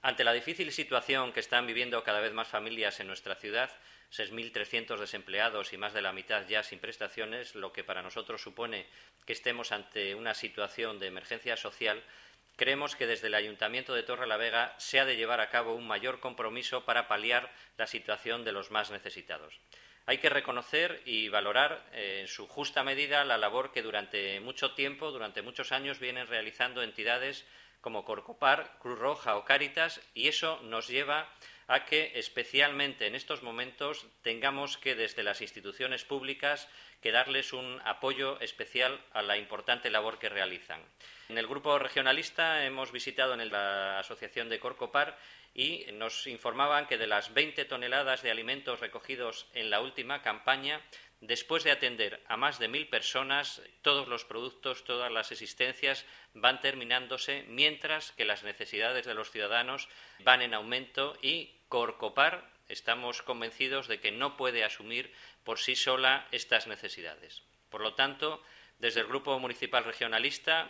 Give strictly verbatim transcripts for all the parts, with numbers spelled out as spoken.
Ante la difícil situación que están viviendo cada vez más familias en nuestra ciudad, seis mil trescientos desempleados y más de la mitad ya sin prestaciones, lo que para nosotros supone que estemos ante una situación de emergencia social, creemos que desde el Ayuntamiento de Torrelavega se ha de llevar a cabo un mayor compromiso para paliar la situación de los más necesitados. Hay que reconocer y valorar eh, en su justa medida la labor que durante mucho tiempo, durante muchos años, vienen realizando entidades como Corcopar, Cruz Roja o Cáritas, y eso nos lleva a que, especialmente en estos momentos, tengamos que, desde las instituciones públicas, que darles un apoyo especial a la importante labor que realizan. En el Grupo Regionalista hemos visitado en la Asociación de Corcopar y nos informaban que de las veinte toneladas de alimentos recogidos en la última campaña, después de atender a más de mil personas, todos los productos, todas las existencias van terminándose, mientras que las necesidades de los ciudadanos van en aumento y Corcopar estamos convencidos de que no puede asumir por sí sola estas necesidades. Por lo tanto, desde el Grupo Municipal Regionalista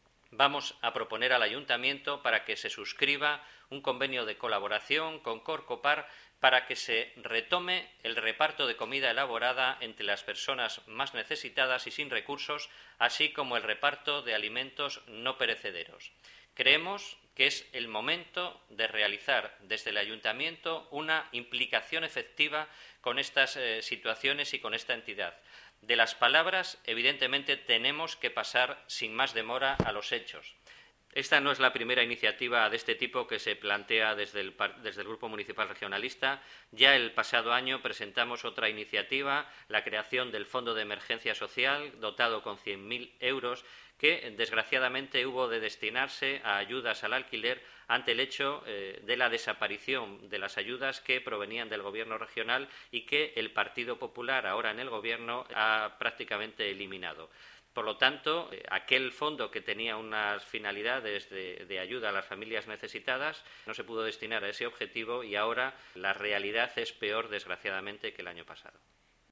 vamos a proponer al Ayuntamiento para que se suscriba un convenio de colaboración con Corcopar para que se retome el reparto de comida elaborada entre las personas más necesitadas y sin recursos, así como el reparto de alimentos no perecederos. Creemos que es el momento de realizar desde el Ayuntamiento una implicación efectiva con estas eh, situaciones y con esta entidad. De las palabras, evidentemente, tenemos que pasar sin más demora a los hechos. Esta no es la primera iniciativa de este tipo que se plantea desde el, desde el Grupo Municipal Regionalista. Ya el pasado año presentamos otra iniciativa, la creación del Fondo de Emergencia Social, dotado con cien mil euros, que desgraciadamente hubo de destinarse a ayudas al alquiler ante el hecho eh, de la desaparición de las ayudas que provenían del Gobierno regional y que el Partido Popular, ahora en el Gobierno, ha prácticamente eliminado. Por lo tanto, aquel fondo que tenía unas finalidades de, de ayuda a las familias necesitadas no se pudo destinar a ese objetivo y ahora la realidad es peor, desgraciadamente, que el año pasado.